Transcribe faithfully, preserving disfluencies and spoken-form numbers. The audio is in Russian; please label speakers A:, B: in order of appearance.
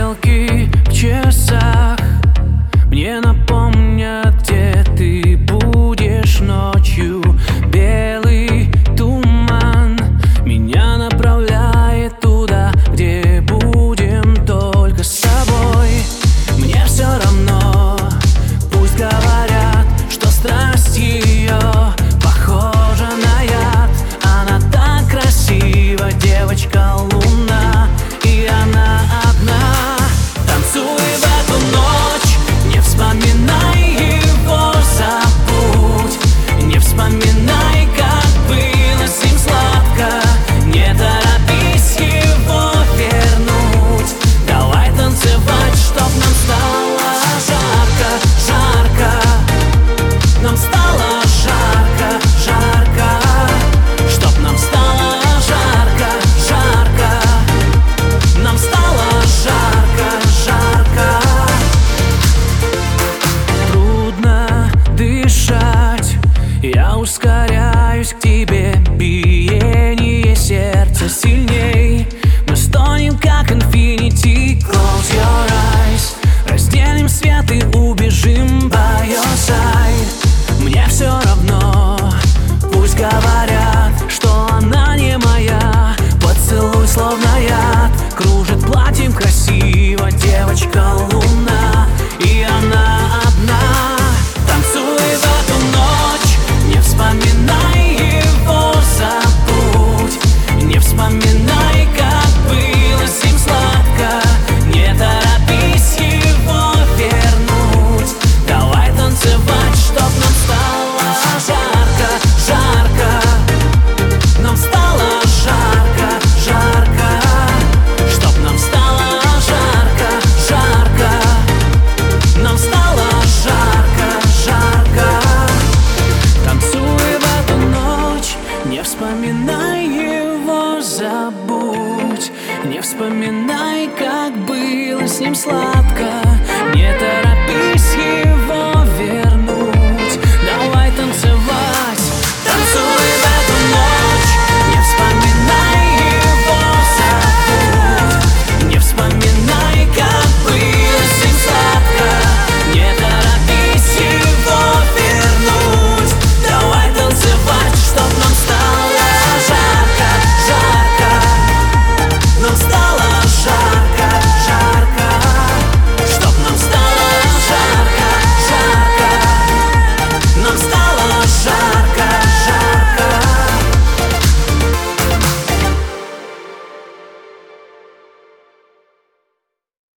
A: Стрелки в часах мне напомнят, где ты будешь ночью. Белый туман меня направляет туда, где будем только с собой. Мне все равно, пусть говорят, что страсть ее похожа на яд. Она так красива, девочка луна, и она одна. Танцуй в эту ночь, не вспоминай его, забудь. Не вспоминай, как было с ним сладко. Не торопись его вернуть. Давай танцевать, чтоб нам стало жарко, жарко. Нам стало жарко, жарко. Чтоб нам стало жарко, жарко. Нам стало жарко, жарко. Трудно дышать, я ускоряюсь к тебе. Биение сердца сильней. Мы стонем, как инфинити. Close your eyes. Разделим свет и убежим by your side. Мне все равно, пусть говорят, что она не моя. Поцелуй словно яд, кружит платьем красиво, девочка луна, и она одна. Танцуй в эту ночь, не вспоминай его, забудь. Не вспоминай, как было с ним сладко. Не торопись его вернуть. Давай танцевать, чтоб нам стало жарко, жарко. Нам стало жарко, жарко. Чтоб нам стало жарко, жарко. Нам стало жарко, жарко. Танцуй в эту ночь, не вспоминай его, забудь. Не вспоминай, как было с ним сладко. Не торопись